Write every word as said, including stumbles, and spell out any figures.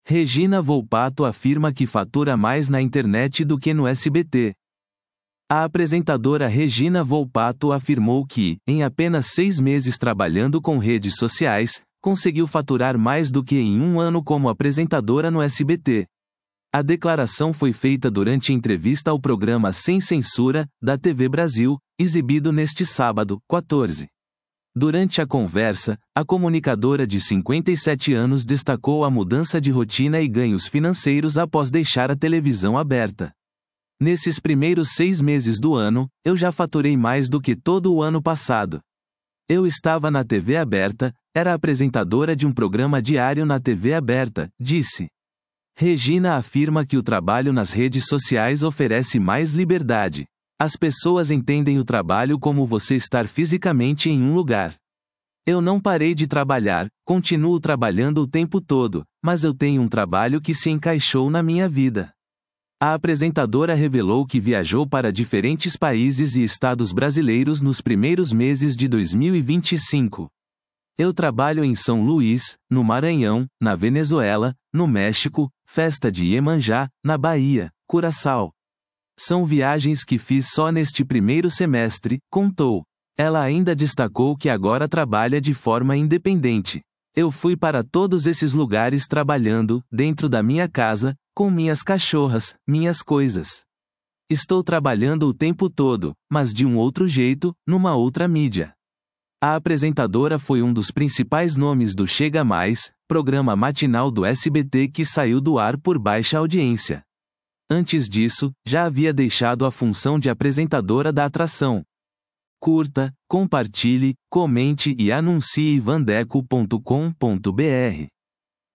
Regina Volpato afirma que fatura mais na internet do que no S B T. A apresentadora Regina Volpato afirmou que, em apenas seis meses trabalhando com redes sociais, conseguiu faturar mais do que em um ano como apresentadora no S B T. A declaração foi feita durante entrevista ao programa Sem Censura, da T V Brasil, exibido neste sábado, quatorze. Durante a conversa, a comunicadora de cinquenta e sete anos destacou a mudança de rotina e ganhos financeiros após deixar a televisão aberta. Nesses primeiros seis meses do ano, eu já faturei mais do que todo o ano passado. Eu estava na T V aberta, era apresentadora de um programa diário na T V aberta, disse. Regina afirma que o trabalho nas redes sociais oferece mais liberdade. As pessoas entendem o trabalho como você estar fisicamente em um lugar. Eu não parei de trabalhar, continuo trabalhando o tempo todo, mas eu tenho um trabalho que se encaixou na minha vida. A apresentadora revelou que viajou para diferentes países e estados brasileiros nos primeiros meses de dois mil e vinte e cinco. Eu trabalho em São Luís, no Maranhão, na Venezuela, no México, Festa de Iemanjá, na Bahia, Curaçao. São viagens que fiz só neste primeiro semestre, contou. Ela ainda destacou que agora trabalha de forma independente. Eu fui para todos esses lugares trabalhando, dentro da minha casa, com minhas cachorras, minhas coisas. Estou trabalhando o tempo todo, mas de um outro jeito, numa outra mídia. A apresentadora foi um dos principais nomes do Chega Mais, programa matinal do S B T que saiu do ar por baixa audiência. Antes disso, já havia deixado a função de apresentadora da atração. Curta, compartilhe, comente e anuncie vandeco ponto com ponto br.